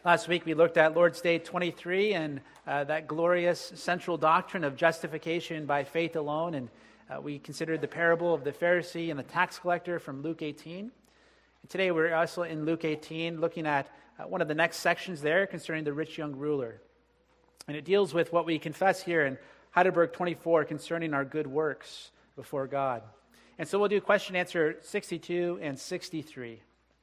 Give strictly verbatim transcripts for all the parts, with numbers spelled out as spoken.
Last week we looked at Lord's Day twenty-three and uh, that glorious central doctrine of justification by faith alone. And uh, we considered the parable of the Pharisee and the tax collector from Luke eighteen. And today we're also in Luke eighteen looking at uh, one of the next sections there concerning the rich young ruler. And it deals with what we confess here in Heidelberg twenty-four concerning our good works before God. And so we'll do question answer sixty-two and sixty-three.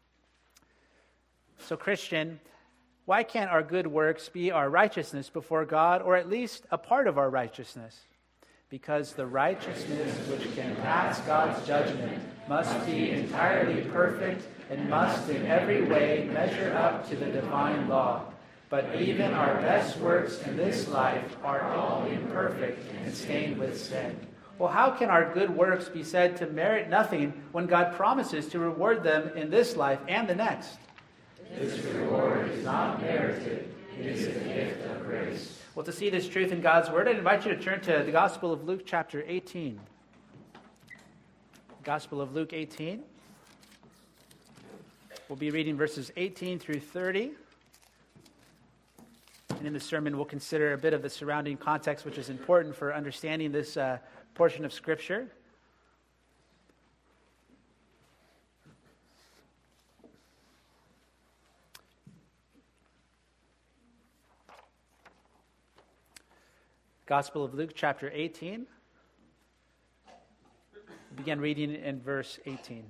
So Christian, why can't our good works be our righteousness before God, or at least a part of our righteousness? Because the righteousness which can pass God's judgment must be entirely perfect and must in every way measure up to the divine law. But even our best works in this life are all imperfect and stained with sin. Well, how can our good works be said to merit nothing when God promises to reward them in this life and the next? This reward is not merited, it is a gift of grace. Well, to see this truth in God's Word, I invite you to turn to the Gospel of Luke chapter eighteen. Gospel of Luke eighteen. We'll be reading verses eighteen through thirty. And in the sermon, we'll consider a bit of the surrounding context, which is important for understanding this uh, portion of Scripture. Gospel of Luke, chapter eighteen. We begin reading in verse eighteen.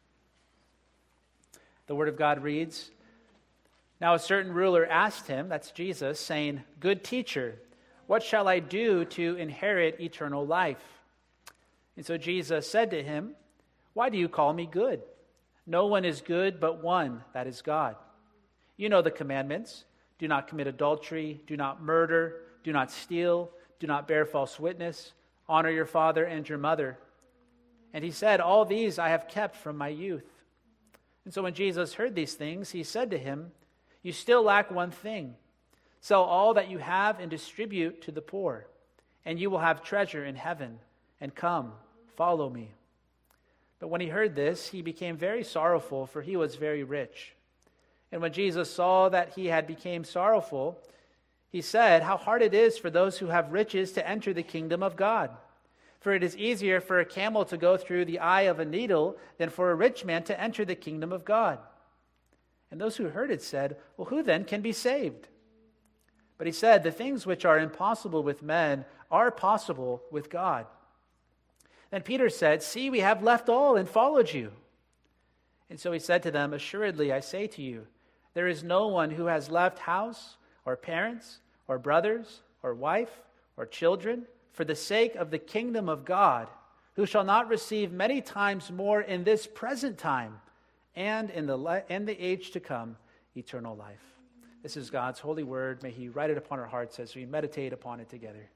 The Word of God reads, "Now a certain ruler asked him," that's Jesus, saying, "Good teacher, what shall I do to inherit eternal life?" And so Jesus said to him, "Why do you call me good? No one is good but one, that is God. You know the commandments. Do not commit adultery, do not murder, do not steal, do not bear false witness, honor your father and your mother." And he said, "All these I have kept from my youth." And so when Jesus heard these things, he said to him, "You still lack one thing. Sell all that you have and distribute to the poor, and you will have treasure in heaven. And come, follow me." But when he heard this, he became very sorrowful, for he was very rich. And when Jesus saw that he had become sorrowful, he said, "How hard it is for those who have riches to enter the kingdom of God. For it is easier for a camel to go through the eye of a needle than for a rich man to enter the kingdom of God." And those who heard it said, "Well, who then can be saved?" But he said, "The things which are impossible with men are possible with God." Then Peter said, "See, we have left all and followed you." And so he said to them, "Assuredly, I say to you, there is no one who has left house or parents or brothers or wife or children for the sake of the kingdom of God, who shall not receive many times more in this present time and in the li- in the age to come eternal life." This is God's holy word. May he write it upon our hearts as we meditate upon it together.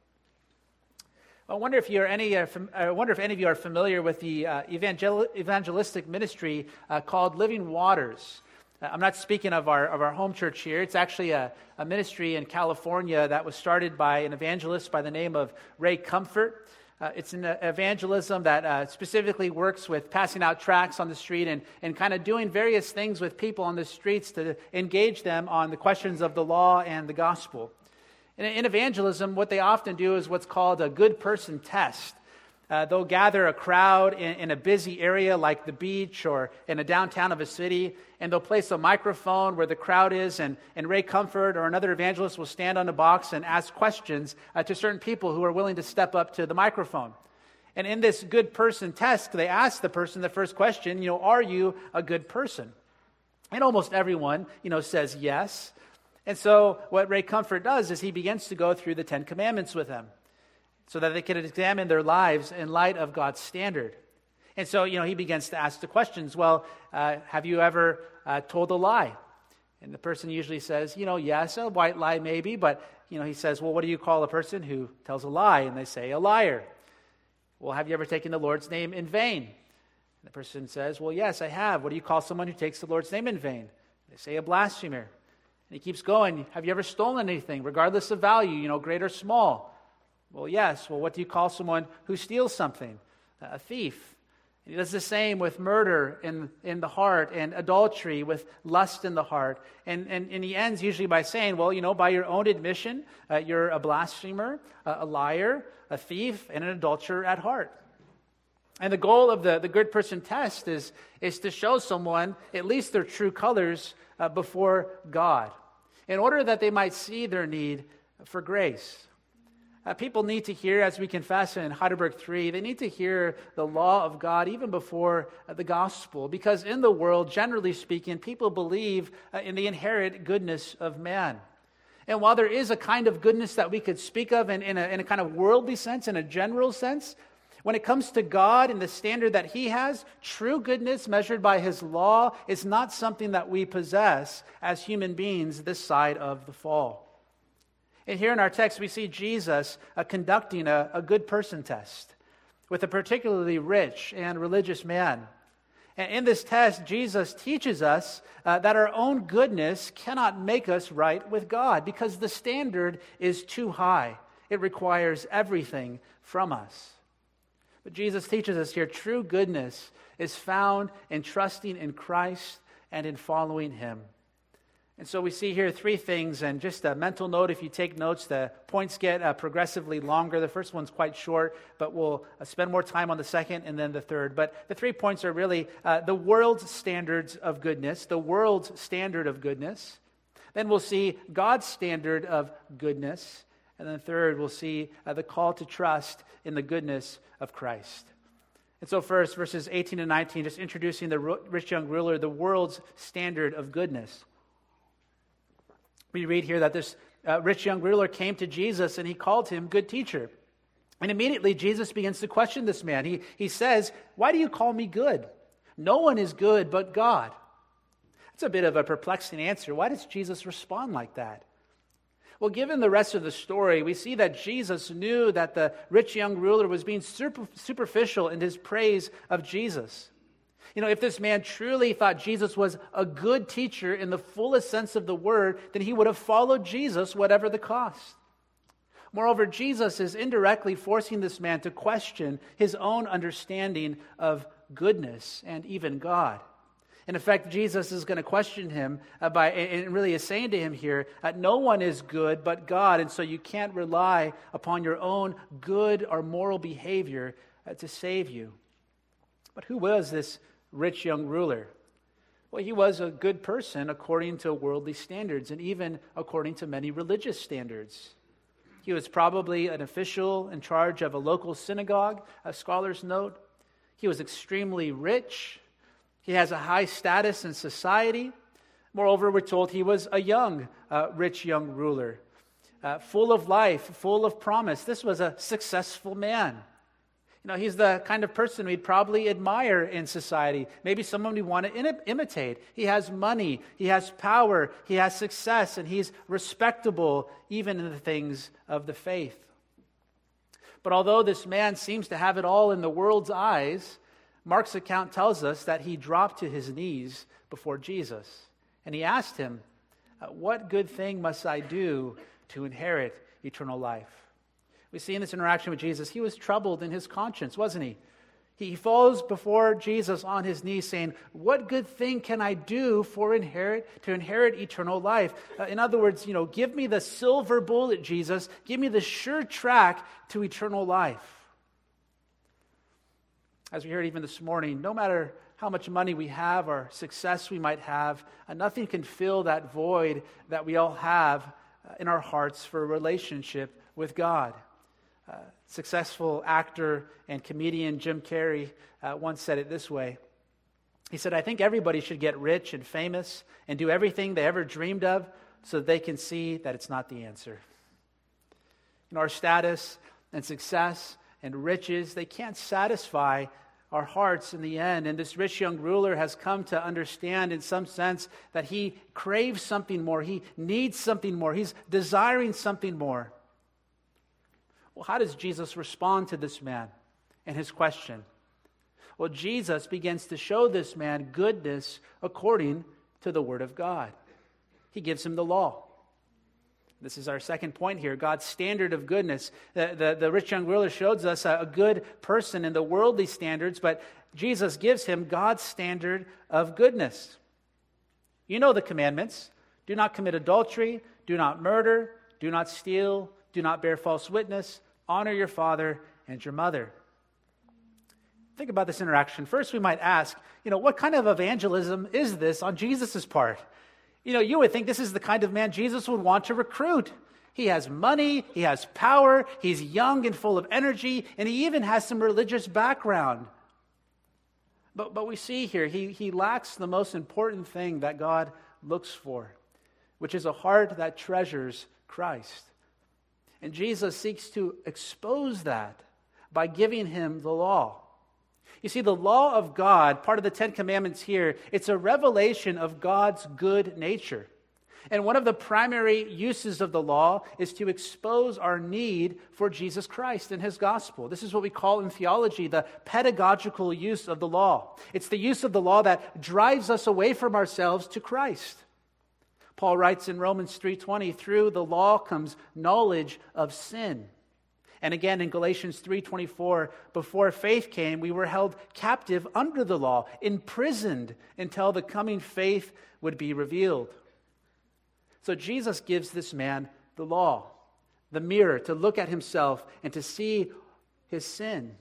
I wonder if you are any. Uh, fam- I wonder if any of you are familiar with the uh, evangel- evangelistic ministry uh, called Living Waters. Uh, I'm not speaking of our of our home church here. It's actually a, a ministry in California that was started by an evangelist by the name of Ray Comfort. Uh, it's an evangelism that uh, specifically works with passing out tracts on the street and, and kind of doing various things with people on the streets to engage them on the questions of the law and the gospel. In, in evangelism, what they often do is what's called a good person test. Uh, they'll gather a crowd in, in a busy area like the beach or in a downtown of a city, and they'll place a microphone where the crowd is, and, and Ray Comfort or another evangelist will stand on a box and ask questions uh, to certain people who are willing to step up to the microphone. And in this good person test, they ask the person the first question, you know, are you a good person? And almost everyone, you know, says yes. And so what Ray Comfort does is he begins to go through the Ten Commandments with them, so that they can examine their lives in light of God's standard. And so, you know, he begins to ask the questions, well, uh, have you ever uh, told a lie? And the person usually says, you know, yes, a white lie maybe, but, you know, he says, well, what do you call a person who tells a lie? And they say, a liar. Well, have you ever taken the Lord's name in vain? And the person says, well, yes, I have. What do you call someone who takes the Lord's name in vain? They say, a blasphemer. And he keeps going, have you ever stolen anything, regardless of value, you know, great or small? Well, yes. Well, what do you call someone who steals something? A thief. He does the same with murder in, in the heart and adultery with lust in the heart. And, and, and he ends usually by saying, well, you know, by your own admission, uh, you're a blasphemer, uh, a liar, a thief, and an adulterer at heart. And the goal of the, the good person test is, is to show someone at least their true colors uh, before God, in order that they might see their need for grace. Uh, people need to hear, as we confess in Heidelberg three, they need to hear the law of God even before uh, the gospel, because in the world, generally speaking, people believe uh, in the inherent goodness of man. And while there is a kind of goodness that we could speak of in, in, a, in a kind of worldly sense, in a general sense, when it comes to God and the standard that He has, true goodness measured by His law is not something that we possess as human beings this side of the fall. And here in our text, we see Jesus uh, conducting a, a good person test with a particularly rich and religious man. And in this test, Jesus teaches us uh, that our own goodness cannot make us right with God, because the standard is too high. It requires everything from us. But Jesus teaches us here true goodness is found in trusting in Christ and in following Him. And so we see here three things, and just a mental note, if you take notes, the points get uh, progressively longer. The first one's quite short, but we'll uh, spend more time on the second and then the third. But the three points are really uh, the world's standards of goodness, the world's standard of goodness. Then we'll see God's standard of goodness. And then third, we'll see uh, the call to trust in the goodness of Christ. And so first, verses eighteen and nineteen, just introducing the rich young ruler, the world's standard of goodness. We read here that this uh, rich young ruler came to Jesus and he called him good teacher. And immediately Jesus begins to question this man. He, he says, "Why do you call me good? No one is good but God." That's a bit of a perplexing answer. Why does Jesus respond like that? Well, given the rest of the story, we see that Jesus knew that the rich young ruler was being super, superficial in his praise of Jesus. You know, if this man truly thought Jesus was a good teacher in the fullest sense of the word, then he would have followed Jesus whatever the cost. Moreover, Jesus is indirectly forcing this man to question his own understanding of goodness and even God. In effect, Jesus is going to question him uh, by, and really is saying to him here, uh, no one is good but God, and so you can't rely upon your own good or moral behavior uh, to save you. But who was this rich young ruler? Well, he was a good person according to worldly standards and even according to many religious standards. He was probably an official in charge of a local synagogue, a scholar's note. He was extremely rich. He has a high status in society. Moreover, we're told he was a young, uh, rich young ruler, uh, full of life, full of promise. This was a successful man. You know, he's the kind of person we'd probably admire in society. Maybe someone we want to in- imitate. He has money, he has power, he has success, and he's respectable even in the things of the faith. But although this man seems to have it all in the world's eyes, Mark's account tells us that he dropped to his knees before Jesus. And he asked him, "What good thing must I do to inherit eternal life?" We see in this interaction with Jesus, he was troubled in his conscience, wasn't he? He falls before Jesus on his knees saying, "What good thing can I do for inherit to inherit eternal life?" Uh, in other words, you know, give me the silver bullet, Jesus. Give me the sure track to eternal life. As we heard even this morning, no matter how much money we have or success we might have, uh, nothing can fill that void that we all have uh, in our hearts for a relationship with God. Uh, successful actor and comedian Jim Carrey uh, once said it this way. He said, "I think everybody should get rich and famous and do everything they ever dreamed of so that they can see that it's not the answer." You know, our status and success and riches, they can't satisfy our hearts in the end. And this rich young ruler has come to understand in some sense that he craves something more. He needs something more. He's desiring something more. Well, how does Jesus respond to this man and his question? Well, Jesus begins to show this man goodness according to the Word of God. He gives him the law. This is our second point here, God's standard of goodness. The, the, the rich young ruler shows us a, a good person in the worldly standards, but Jesus gives him God's standard of goodness. You know the commandments. Do not commit adultery, do not murder, do not steal, do not bear false witness, honor your father and your mother. Think about this interaction. First, we might ask, you know, what kind of evangelism is this on Jesus' part? You know, you would think this is the kind of man Jesus would want to recruit. He has money, he has power, he's young and full of energy, and he even has some religious background. But, but we see here, he, he lacks the most important thing that God looks for, which is a heart that treasures Christ. And Jesus seeks to expose that by giving him the law. You see, the law of God, part of the Ten Commandments here, it's a revelation of God's good nature. And one of the primary uses of the law is to expose our need for Jesus Christ and his gospel. This is what we call in theology the pedagogical use of the law. It's the use of the law that drives us away from ourselves to Christ. Paul writes in Romans three twenty, through the law comes knowledge of sin. And again in Galatians three twenty-four, before faith came, we were held captive under the law, imprisoned until the coming faith would be revealed. So Jesus gives this man the law, the mirror to look at himself and to see his sin.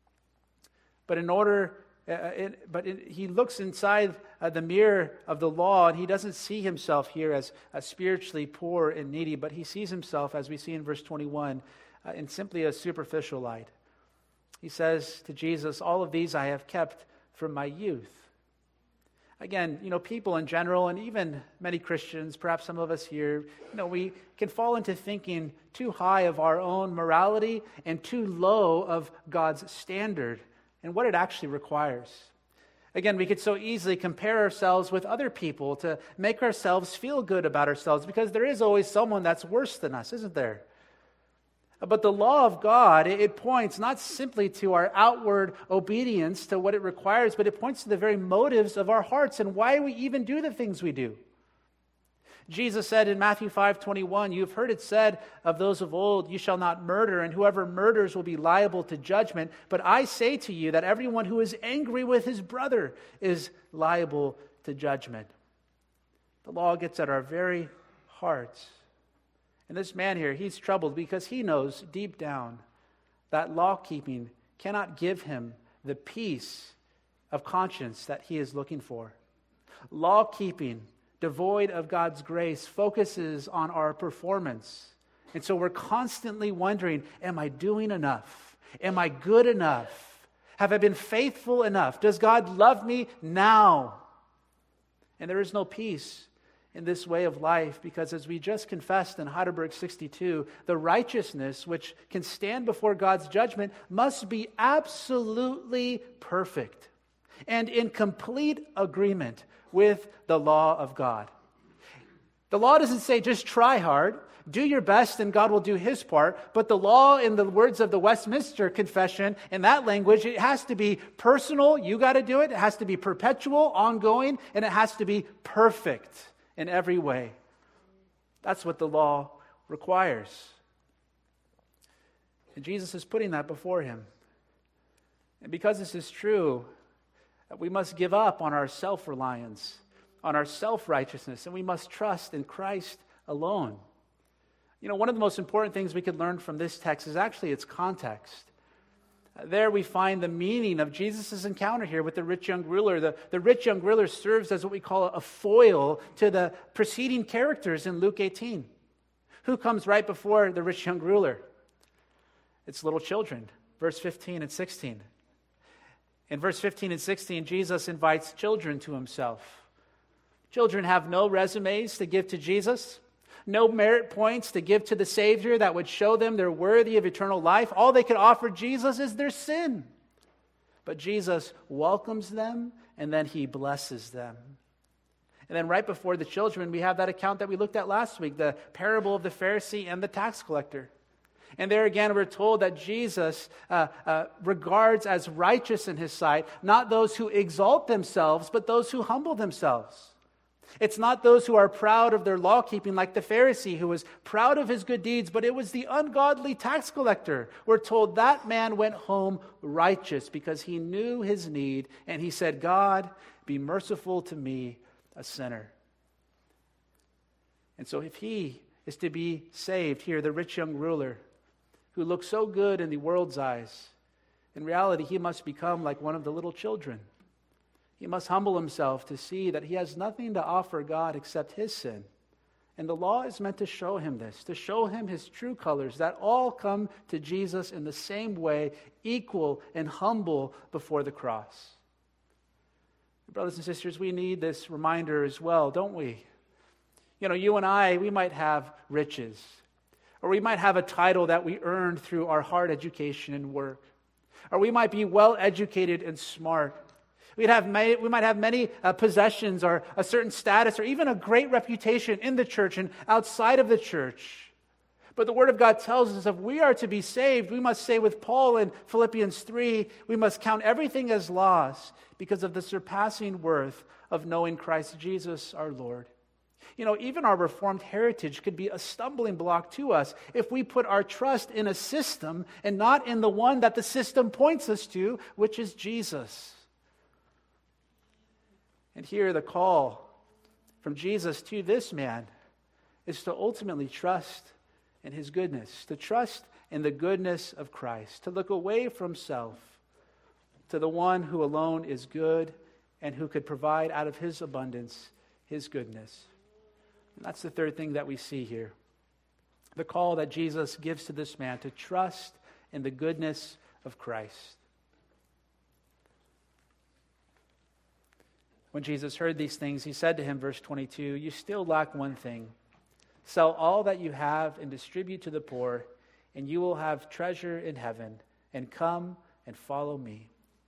But in order, uh, it, but it, he looks inside uh, the mirror of the law, and he doesn't see himself here as, as spiritually poor and needy, but he sees himself, as we see in verse twenty-one, uh, in simply a superficial light. He says to Jesus, all of these I have kept from my youth. Again, you know, people in general, and even many Christians, perhaps some of us here, you know, we can fall into thinking too high of our own morality and too low of God's standard and what it actually requires. Again, we could so easily compare ourselves with other people to make ourselves feel good about ourselves because there is always someone that's worse than us, isn't there? But the law of God, it points not simply to our outward obedience to what it requires, but it points to the very motives of our hearts and why we even do the things we do. Jesus said in Matthew five twenty-one, you've heard it said of those of old, you shall not murder, and whoever murders will be liable to judgment. But I say to you that everyone who is angry with his brother is liable to judgment. The law gets at our very hearts. And this man here, he's troubled because he knows deep down that law-keeping cannot give him the peace of conscience that he is looking for. Law-keeping, devoid of God's grace, focuses on our performance. And so we're constantly wondering, am I doing enough? Am I good enough? Have I been faithful enough? Does God love me now? And there is no peace in this way of life, because as we just confessed in Heidelberg sixty-two, the righteousness which can stand before God's judgment must be absolutely perfect and in complete agreement with the law of God. The law doesn't say just try hard, do your best, and God will do his part. But the law, in the words of the Westminster Confession, in that language, it has to be personal, you got to do it. It has to be perpetual, ongoing, and it has to be perfect in every way. That's what the law requires. And Jesus is putting that before him. And because this is true, we must give up on our self-reliance, on our self-righteousness, and we must trust in Christ alone. You know, one of the most important things we could learn from this text is actually its context. There we find the meaning of Jesus' encounter here with the rich young ruler. The, the rich young ruler serves as what we call a foil to the preceding characters in Luke eighteen. Who comes right before the rich young ruler? It's little children, verse fifteen and sixteen. In verse fifteen and sixteen, Jesus invites children to himself. Children have no resumes to give to Jesus, no merit points to give to the Savior that would show them they're worthy of eternal life. All they could offer Jesus is their sin. But Jesus welcomes them, and then he blesses them. And then right before the children, we have that account that we looked at last week, the parable of the Pharisee and the tax collector. And there again, we're told that Jesus uh, uh, regards as righteous in his sight, not those who exalt themselves, but those who humble themselves. It's not those who are proud of their law-keeping like the Pharisee who was proud of his good deeds, but it was the ungodly tax collector. We're told that man went home righteous because he knew his need, and he said, God, be merciful to me, a sinner. And so if he is to be saved here, the rich young ruler who looks so good in the world's eyes, in reality, he must become like one of the little children. He must humble himself to see that he has nothing to offer God except his sin. And the law is meant to show him this, to show him his true colors, that all come to Jesus in the same way, equal and humble before the cross. Brothers and sisters, we need this reminder as well, don't we? You know, you and I, we might have riches, or we might have a title that we earned through our hard education and work, or we might be well educated and smart. We'd have many, we might have many uh, possessions or a certain status or even a great reputation in the church and outside of the church. But the Word of God tells us if we are to be saved, we must say with Paul in Philippians three, we must count everything as loss because of the surpassing worth of knowing Christ Jesus our Lord. You know, even our Reformed heritage could be a stumbling block to us if we put our trust in a system and not in the one that the system points us to, which is Jesus. And here the call from Jesus to this man is to ultimately trust in his goodness, to trust in the goodness of Christ, to look away from self to the one who alone is good and who could provide out of his abundance his goodness. And that's the third thing that we see here. The call that Jesus gives to this man to trust in the goodness of Christ. When Jesus heard these things, he said to him, verse twenty-two, you still lack one thing. Sell all that you have and distribute to the poor, and you will have treasure in heaven. And come and follow me.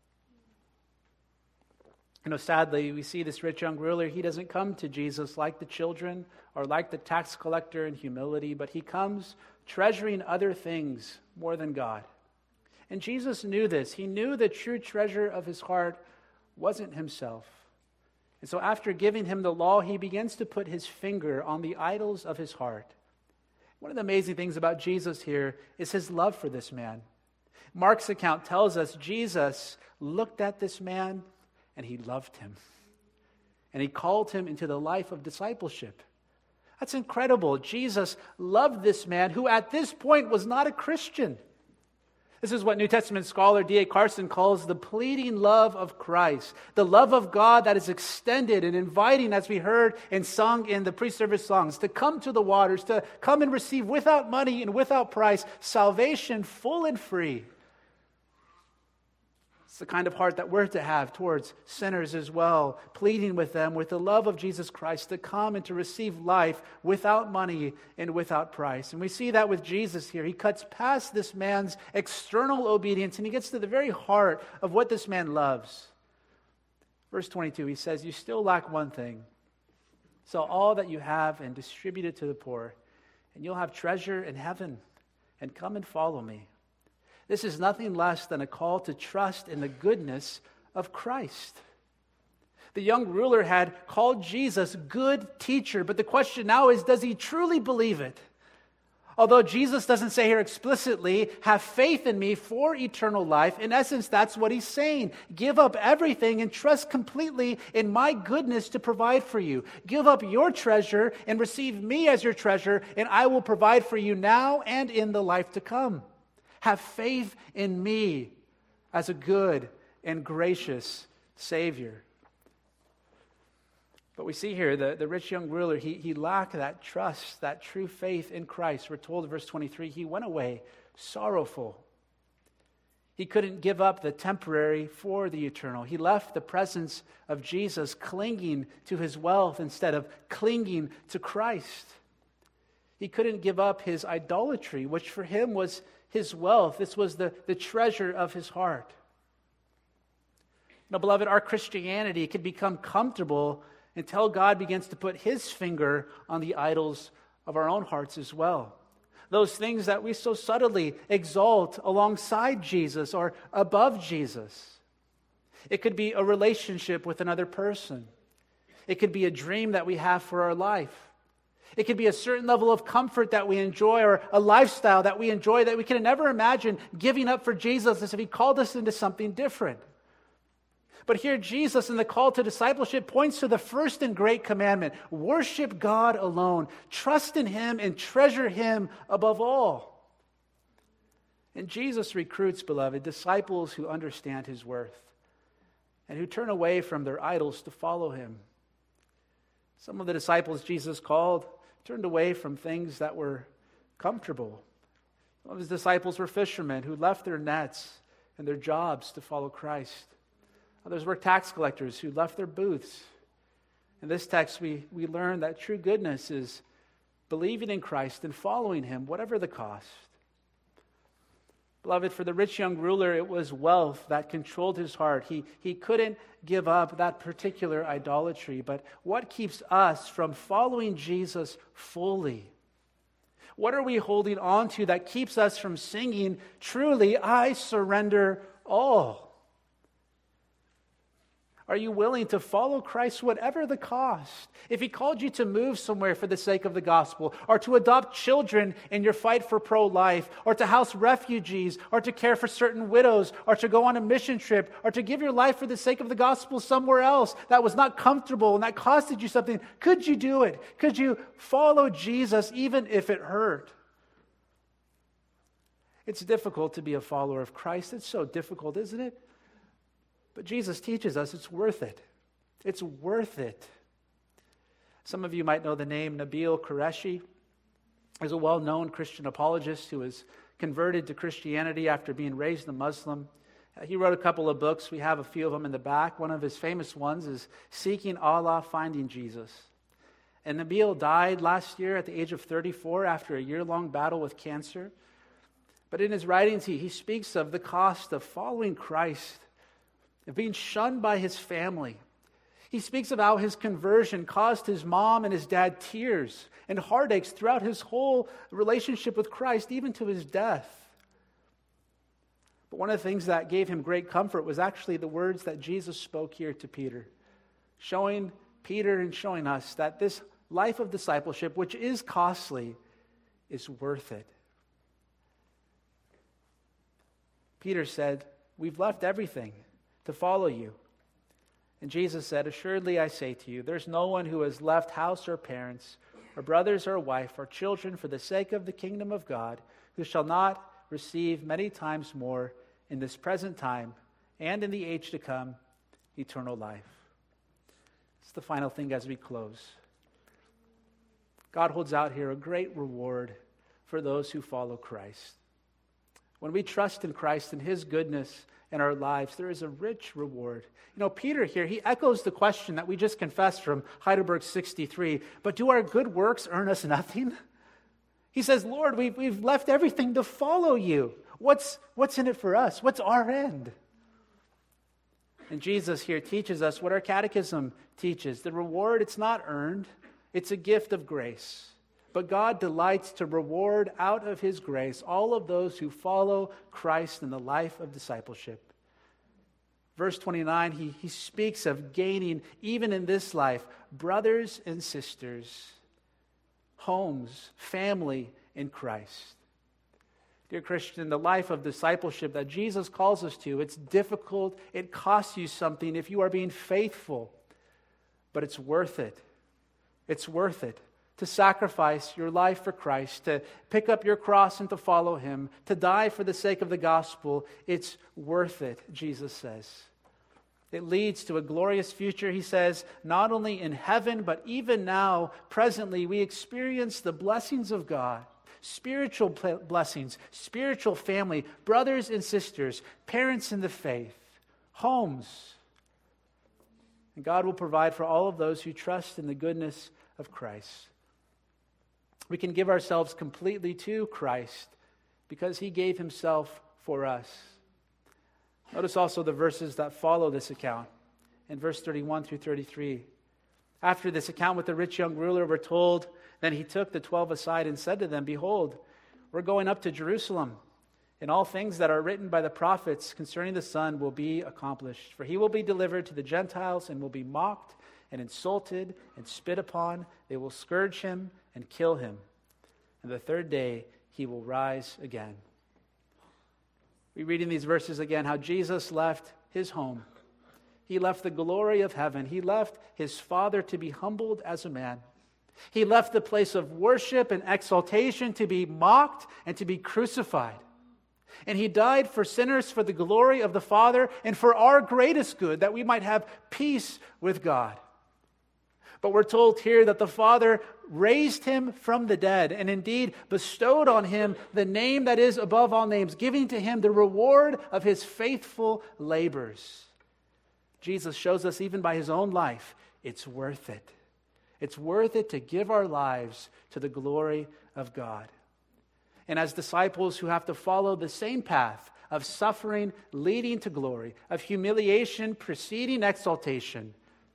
You know, sadly, we see this rich young ruler, he doesn't come to Jesus like the children or like the tax collector in humility, but he comes treasuring other things more than God. And Jesus knew this. He knew the true treasure of his heart wasn't himself. And so after giving him the law, he begins to put his finger on the idols of his heart. One of the amazing things about Jesus here is his love for this man. Mark's account tells us Jesus looked at this man and he loved him. And he called him into the life of discipleship. That's incredible. Jesus loved this man who at this point was not a Christian. This is what New Testament scholar D A Carson calls the pleading love of Christ. The love of God that is extended and inviting, as we heard and sung in the pre-service songs, to come to the waters, to come and receive without money and without price, salvation full and free. It's the kind of heart that we're to have towards sinners as well, pleading with them with the love of Jesus Christ to come and to receive life without money and without price. And we see that with Jesus here. He cuts past this man's external obedience and he gets to the very heart of what this man loves. Verse twenty-two, he says, you still lack one thing. Sell all that you have and distribute it to the poor, and you'll have treasure in heaven, and come and follow me. This is nothing less than a call to trust in the goodness of Christ. The young ruler had called Jesus good teacher, but the question now is, does he truly believe it? Although Jesus doesn't say here explicitly, have faith in me for eternal life, in essence, that's what he's saying. Give up everything and trust completely in my goodness to provide for you. Give up your treasure and receive me as your treasure, and I will provide for you now and in the life to come. Have faith in me as a good and gracious Savior. But we see here the, the rich young ruler, he, he lacked that trust, that true faith in Christ. We're told in verse twenty-three, he went away sorrowful. He couldn't give up the temporary for the eternal. He left the presence of Jesus clinging to his wealth instead of clinging to Christ. He couldn't give up his idolatry, which for him was his wealth. This was the, the treasure of his heart. Now, beloved, our Christianity can become comfortable until God begins to put his finger on the idols of our own hearts as well. Those things that we so subtly exalt alongside Jesus or above Jesus. It could be a relationship with another person. It could be a dream that we have for our life. It could be a certain level of comfort that we enjoy, or a lifestyle that we enjoy that we can never imagine giving up for Jesus as if he called us into something different. But here Jesus in the call to discipleship points to the first and great commandment: worship God alone, trust in him, and treasure him above all. And Jesus recruits, beloved, disciples who understand his worth and who turn away from their idols to follow him. Some of the disciples Jesus called turned away from things that were comfortable. Some of his disciples were fishermen who left their nets and their jobs to follow Christ. Others were tax collectors who left their booths. In this text, we, we learn that true goodness is believing in Christ and following him, whatever the cost. Beloved, for the rich young ruler, it was wealth that controlled his heart. He, he couldn't give up that particular idolatry. But what keeps us from following Jesus fully? What are we holding on to that keeps us from singing, "Truly, I surrender all"? Are you willing to follow Christ whatever the cost? If he called you to move somewhere for the sake of the gospel, or to adopt children in your fight for pro-life, or to house refugees, or to care for certain widows, or to go on a mission trip, or to give your life for the sake of the gospel somewhere else that was not comfortable and that costed you something, could you do it? Could you follow Jesus even if it hurt? It's difficult to be a follower of Christ. It's so difficult, isn't it? But Jesus teaches us it's worth it. It's worth it. Some of you might know the name Nabil Qureshi. He's a well-known Christian apologist who was converted to Christianity after being raised a Muslim. Uh, he wrote a couple of books. We have a few of them in the back. One of his famous ones is Seeking Allah, Finding Jesus. And Nabil died last year at the age of thirty-four after a year-long battle with cancer. But in his writings, he, he speaks of the cost of following Christ, of being shunned by his family. He speaks of how his conversion caused his mom and his dad tears and heartaches throughout his whole relationship with Christ, even to his death. But one of the things that gave him great comfort was actually the words that Jesus spoke here to Peter, showing Peter and showing us that this life of discipleship, which is costly, is worth it. Peter said, "We've left everything to follow you." And Jesus said, "Assuredly I say to you, there's no one who has left house or parents, or brothers or wife, or children for the sake of the kingdom of God, who shall not receive many times more in this present time and in the age to come eternal life." It's the final thing as we close. God holds out here a great reward for those who follow Christ. When we trust in Christ and his goodness in our lives, there is a rich reward. You know, Peter here, he echoes the question that we just confessed from Heidelberg sixty-three, but do our good works earn us nothing? He says, Lord, we've, we've left everything to follow you. What's, what's in it for us? What's our end? And Jesus here teaches us what our catechism teaches. The reward, it's not earned. It's a gift of grace. But God delights to reward out of his grace all of those who follow Christ in the life of discipleship. Verse twenty-nine, he, he speaks of gaining, even in this life, brothers and sisters, homes, family in Christ. Dear Christian, the life of discipleship that Jesus calls us to, it's difficult, it costs you something if you are being faithful, but it's worth it. It's worth it to sacrifice your life for Christ, to pick up your cross and to follow him, to die for the sake of the gospel. It's worth it, Jesus says. It leads to a glorious future, he says, not only in heaven, but even now, presently, we experience the blessings of God, spiritual blessings, spiritual family, brothers and sisters, parents in the faith, homes. And God will provide for all of those who trust in the goodness of Christ. We can give ourselves completely to Christ because he gave himself for us. Notice also the verses that follow this account. In verse thirty-one through thirty-three. After this account with the rich young ruler, we're told, then he took the twelve aside and said to them, Behold, we're going up to Jerusalem, and all things that are written by the prophets concerning the Son will be accomplished. For he will be delivered to the Gentiles and will be mocked and insulted and spit upon. They will scourge him and kill him. And the third day he will rise again. We read in these verses again how Jesus left his home. He left the glory of heaven. He left his Father to be humbled as a man. He left the place of worship and exaltation to be mocked and to be crucified. And he died for sinners for the glory of the Father and for our greatest good, that we might have peace with God. But we're told here that the Father raised him from the dead and indeed bestowed on him the name that is above all names, giving to him the reward of his faithful labors. Jesus shows us even by his own life, it's worth it. It's worth it to give our lives to the glory of God. And as disciples who have to follow the same path of suffering leading to glory, of humiliation preceding exaltation,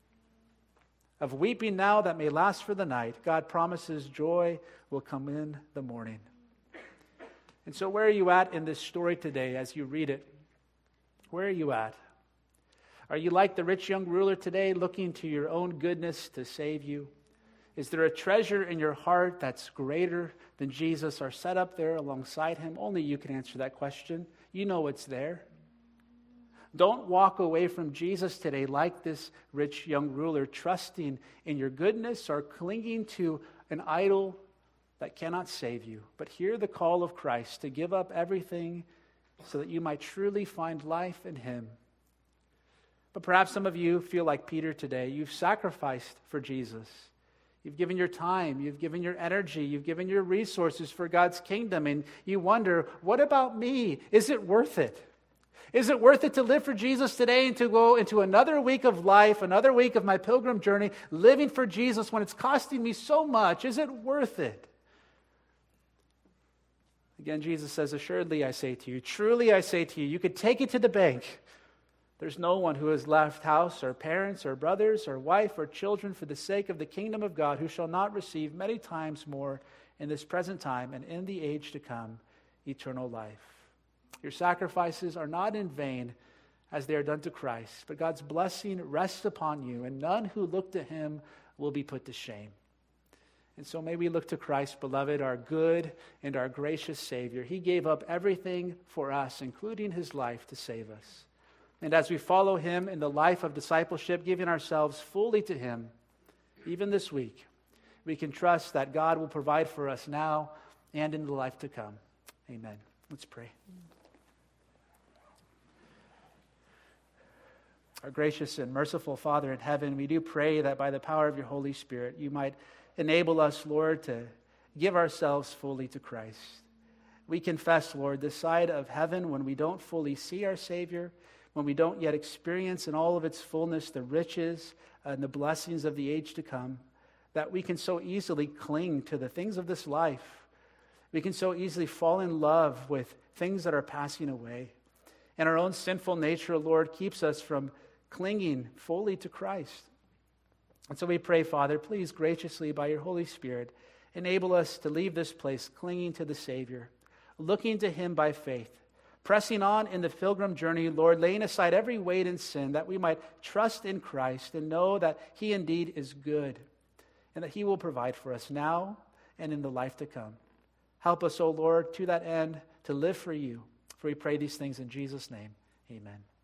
of weeping now that may last for the night, God promises joy will come in the morning. And so where are you at in this story today as you read it? Where are you at? Are you like the rich young ruler today, looking to your own goodness to save you? Is there a treasure in your heart that's greater than Jesus or set up there alongside him? Only you can answer that question. You know it's there. Don't walk away from Jesus today like this rich young ruler, trusting in your goodness or clinging to an idol that cannot save you. But hear the call of Christ to give up everything so that you might truly find life in him. But perhaps some of you feel like Peter today. You've sacrificed for Jesus. You've given your time, you've given your energy, you've given your resources for God's kingdom, and you wonder, what about me? Is it worth it? Is it worth it to live for Jesus today and to go into another week of life, another week of my pilgrim journey, living for Jesus when it's costing me so much? Is it worth it? Again, Jesus says, assuredly I say to you, truly I say to you, you could take it to the bank. There's no one who has left house or parents or brothers or wife or children for the sake of the kingdom of God who shall not receive many times more in this present time and in the age to come eternal life. Your sacrifices are not in vain as they are done to Christ, but God's blessing rests upon you, and none who look to him will be put to shame. And so may we look to Christ, beloved, our good and our gracious Savior. He gave up everything for us, including his life, to save us. And as we follow him in the life of discipleship, giving ourselves fully to him, even this week, we can trust that God will provide for us now and in the life to come. Amen. Let's pray. Our gracious and merciful Father in heaven, we do pray that by the power of your Holy Spirit, you might enable us, Lord, to give ourselves fully to Christ. We confess, Lord, this side of heaven, when we don't fully see our Savior, when we don't yet experience in all of its fullness the riches and the blessings of the age to come, that we can so easily cling to the things of this life. We can so easily fall in love with things that are passing away. And our own sinful nature, Lord, keeps us from clinging fully to Christ. And so we pray, Father, please graciously by your Holy Spirit, enable us to leave this place clinging to the Savior, looking to him by faith, pressing on in the pilgrim journey, Lord, laying aside every weight and sin, that we might trust in Christ and know that he indeed is good and that he will provide for us now and in the life to come. Help us, O Lord, to that end, to live for you. For we pray these things in Jesus' name. Amen.